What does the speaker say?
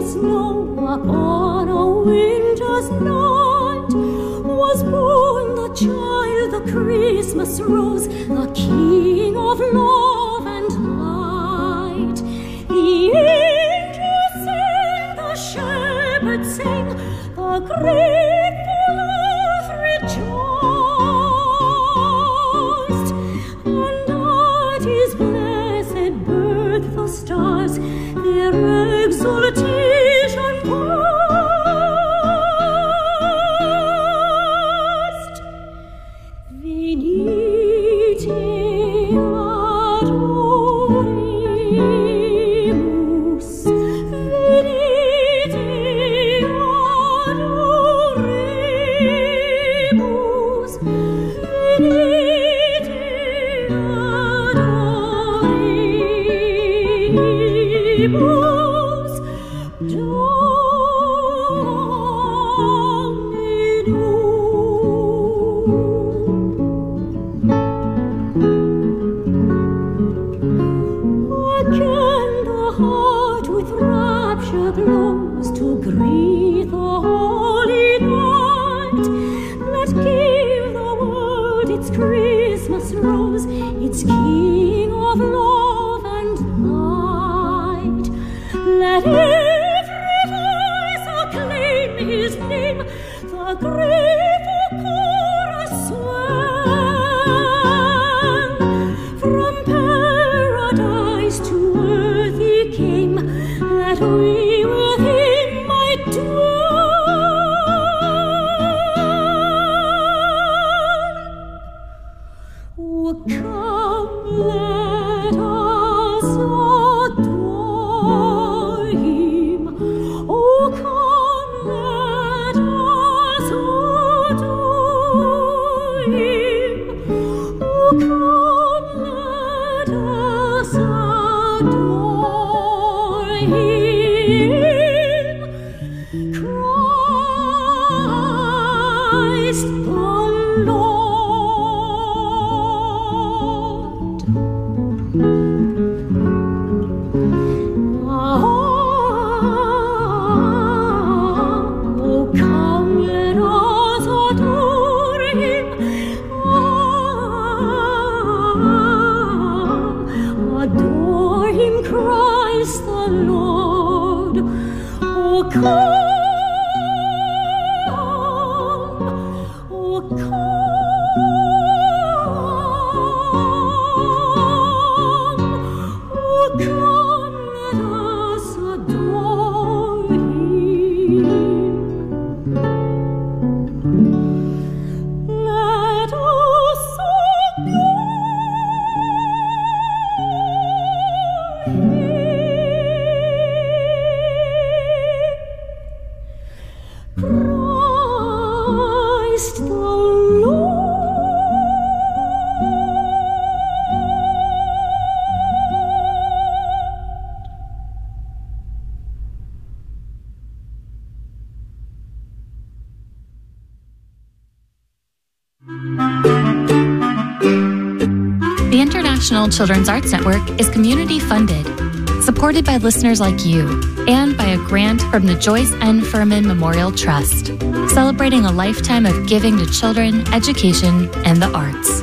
the snow upon a winter's night was born the child, the Christmas rose, the King of love and light. The angels sang, the shepherds sang, the grateful earth rejoiced, and at his blessed birth the stars their exultation cast. Venite adoremus, venite adoremus, venite adoremus, Again the heart with rapture glows to greet the holy night. Let give the world its Christmas rose, its King of love and light. Let every voice acclaim his name, the grateful chorus swell. From paradise to earth he came, that we with him might dwell. Oh, come, let us adore him. Oh, come, let us adore him. Oh, come, let us adore him. Christ the Lord. Oh, come, let us adore him. Adore him, Christ the Lord. Oh, come. Oh, come. Oh, come, let us adore him. Let us adore him. Christ the Lord. The International Children's Arts Network is community funded, supported by listeners like you, and by a grant from the Joyce N. Furman Memorial Trust, celebrating a lifetime of giving to children, education, and the arts.